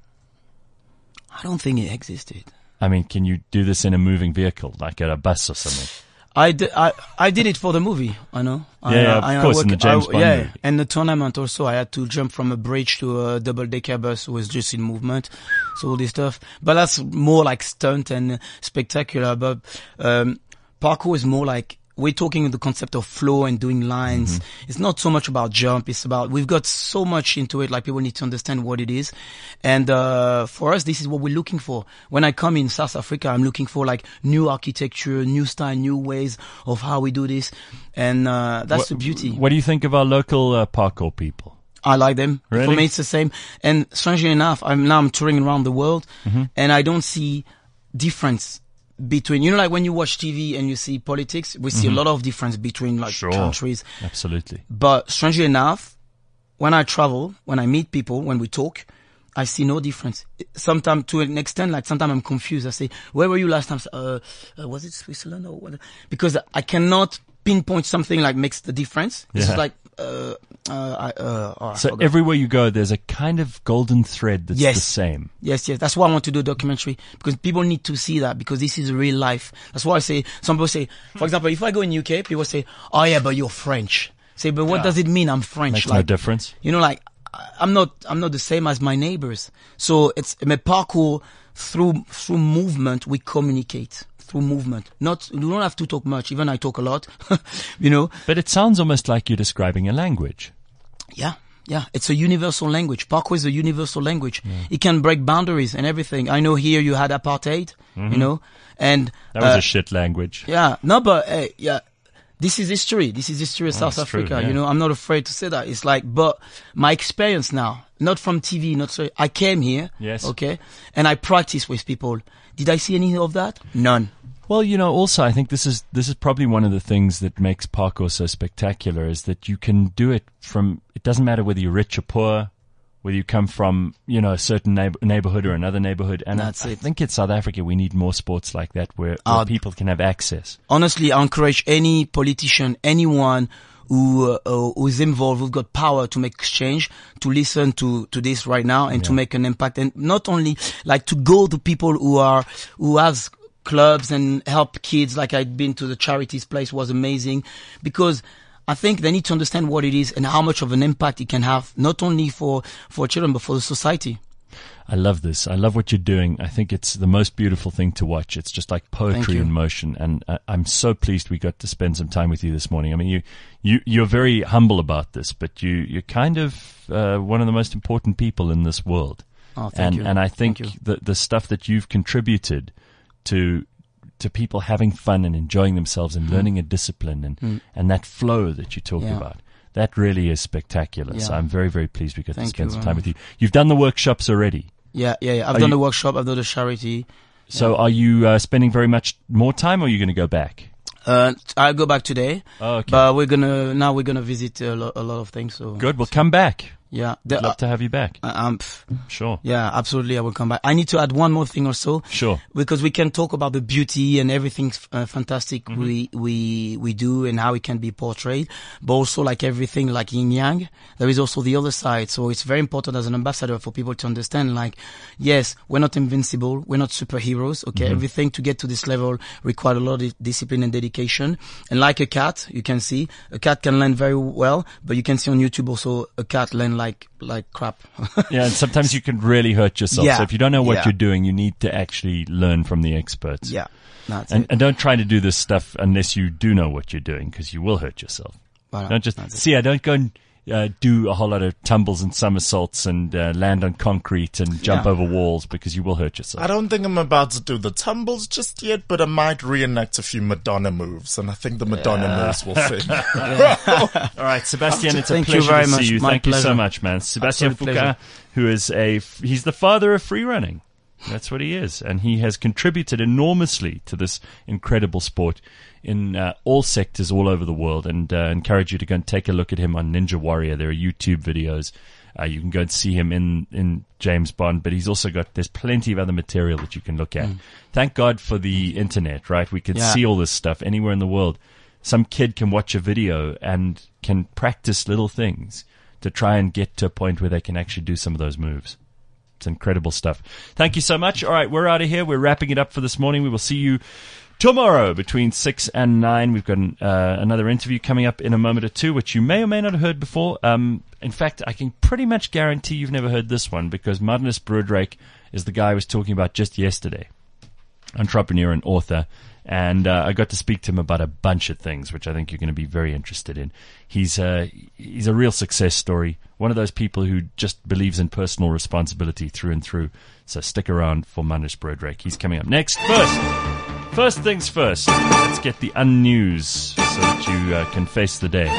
I don't think it existed. I mean, can you do this in a moving vehicle, like at a bus or something? I did, I, I did it for the movie, I know. Yeah, I, yeah, of I, I course, work- in the James I, Bond yeah, movie. and the tournament also, I had to jump from a bridge to a double-decker bus, was just in movement, so all this stuff. But that's more like stunt and spectacular, but, um, parkour is more like, we're talking the concept of flow and doing lines. Mm-hmm. It's not so much about jump. It's about, we've got so much into it. Like people need to understand what it is. And, uh, for us, this is what we're looking for. When I come in South Africa, I'm looking for like new architecture, new style, new ways of how we do this. And, uh, that's What- the beauty. What do you think of our local uh, parkour people? I like them. Really? For me, it's the same. And strangely enough, I'm now I'm touring around the world, Mm-hmm. and I don't see difference between, you know, like when you watch T V and you see politics, we see a lot of difference between like Sure. countries. Absolutely. But strangely enough, when I travel, when I meet people, when we talk, I see no difference. Sometimes to an extent, like sometimes I'm confused. I say, where were you last time? Uh, uh was it Switzerland or what? Because I cannot pinpoint something like makes the difference. It's Yeah. just like, uh, uh, I, uh, oh, I So forgot. everywhere you go, there's a kind of golden thread that's Yes. the same. Yes, yes. That's why I want to do a documentary, because people need to see that, because this is real life. That's why I say, some people say, for example, if I go in U K, people say, oh yeah, but you're French. Say, but what does it mean I'm French? Makes like, no difference. you know, like, I- I'm not, I'm not the same as my neighbors. So it's, my parkour through, through movement, we communicate. Through movement. Not, you don't have to talk much. Even I talk a lot, you know. But it sounds almost like you're describing a language. Yeah, yeah. It's a universal language. Parkour is a universal language. It can break boundaries and everything. I know here you had apartheid, you know, and That was uh, a shit language. yeah, no, but hey, yeah, this is history. This is history of South that's true, Africa. yeah. You know, I'm not afraid to say that. It's like, but my experience now, not from T V, not so. I came here, Yes. okay, and I practice with people. Did I see any of that? None. Well, you know, also I think this is this is probably one of the things that makes parkour so spectacular is that you can do it from. It doesn't matter whether you're rich or poor, whether you come from, you know, a certain neighbor, neighborhood or another neighborhood. And That's I, I it. think in South Africa we need more sports like that where, Uh, where people can have access. Honestly, I encourage any politician, anyone who uh, uh, who's involved, who's got power to make change, to listen to to this right now and to make an impact, and not only like to go to people who are who has clubs and help kids. Like I'd been to the charities place, was amazing, because I think they need to understand what it is and how much of an impact it can have, not only for for children but for the society. I love this. I love what you're doing. I think it's the most beautiful thing to watch. It's just like Thank poetry you. in motion. And I, I'm so pleased we got to spend some time with you this morning. I mean, you, you, you're very humble about this, but you, you're kind of, uh, one of the most important people in this world. Oh, thank and, you. and I think Thank you. the, the stuff that you've contributed to, to people having fun and enjoying themselves and learning a discipline and, and that flow that you talk Mm. Yeah. about. That really is spectacular. So Yeah. I'm very, very pleased we got to Thank spend you some very time with you. You've done the workshops already. Yeah, yeah, yeah. I've Are done you- the workshop. I've done the charity. So are you uh, spending very much more time, or are you going to go back? Uh, I'll go back today. Oh, okay. But we're gonna now we're gonna visit a, lo- a lot of things. So Good. Well, come back. yeah, I'd love to have you back. Uh, um, pff, Sure. yeah, absolutely. I will come back. I need to add one more thing also. Sure. Because we can talk about the beauty and everything uh, fantastic Mm-hmm. we we we do and how it can be portrayed, but also like everything like yin yang, there is also the other side. So it's very important as an ambassador for people to understand, like, yes, we're not invincible, we're not superheroes. Okay, Mm-hmm. everything to get to this level requires a lot of discipline and dedication. And like a cat, you can see a cat can land very well, but you can see on YouTube also a cat land like like crap. Yeah, and sometimes you can really hurt yourself. Yeah. So if you don't know what Yeah. you're doing, you need to actually learn from the experts. yeah, that's And, it. and don't try to do this stuff unless you do know what you're doing, because you will hurt yourself. Voilà, Don't just that's it. see. I don't go and uh, do a whole lot of tumbles and somersaults and uh, land on concrete and jump Yeah. over walls, because you will hurt yourself. I don't think I'm about to do the tumbles just yet, but I might reenact a few Madonna moves, and I think the Madonna moves will fit. All right, Sebastian, it's a Thank you pleasure very to see much. you. My Thank you so pleasure. much, man. Sebastian Absolute Foucault, pleasure. who is a, he's the father of free running. That's what he is. And he has contributed enormously to this incredible sport in uh, all sectors all over the world. And uh, encourage you to go and take a look at him on Ninja Warrior. There are YouTube videos. Uh, you can go and see him in, in James Bond, but he's also got, there's plenty of other material that you can look at. Mm. Thank God for the internet, right? We can Yeah. see all this stuff anywhere in the world. Some kid can watch a video and can practice little things to try and get to a point where they can actually do some of those moves. It's incredible stuff. Thank you so much. All right, we're out of here. We're wrapping it up for this morning. We will see you tomorrow between six and nine. We've got an, uh, another interview coming up in a moment or two, which you may or may not have heard before. Um, in fact, I can pretty much guarantee you've never heard this one, because Magnus Broodryk is the guy I was talking about just yesterday. Entrepreneur and author. And uh, I got to speak to him about a bunch of things, which I think you're going to be very interested in. He's uh, he's a real success story. One of those people who just believes in personal responsibility through and through. So stick around for Magnus Broodryk. He's coming up next. First, first things first. Let's get the unnews so that you uh, can face the day.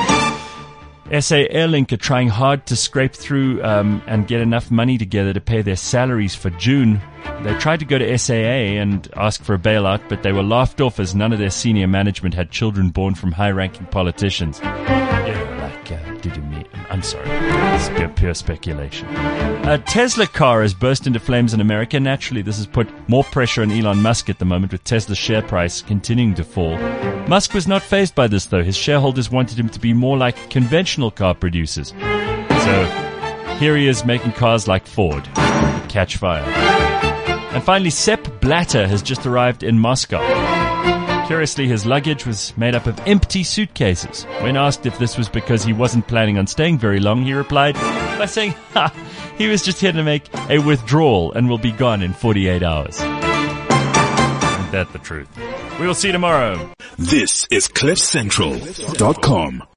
S A Airlink are trying hard to scrape through um, and get enough money together to pay their salaries for June. They tried to go to S A A and ask for a bailout, but they were laughed off as none of their senior management had children born from high-ranking politicians. Yeah, like, uh, did me. I'm sorry. It's pure, pure speculation. A Tesla car has burst into flames in America. Naturally, this has put more pressure on Elon Musk at the moment, with Tesla's share price continuing to fall. Musk was not fazed by this, though. His shareholders wanted him to be more like conventional car producers. So here he is making cars like Ford that catch fire. And finally, Sepp Blatter has just arrived in Moscow. Curiously, his luggage was made up of empty suitcases. When asked if this was because he wasn't planning on staying very long, he replied by saying, ha, he was just here to make a withdrawal and will be gone in forty-eight hours. Isn't that the truth? We will see you tomorrow. This is cliff central dot com.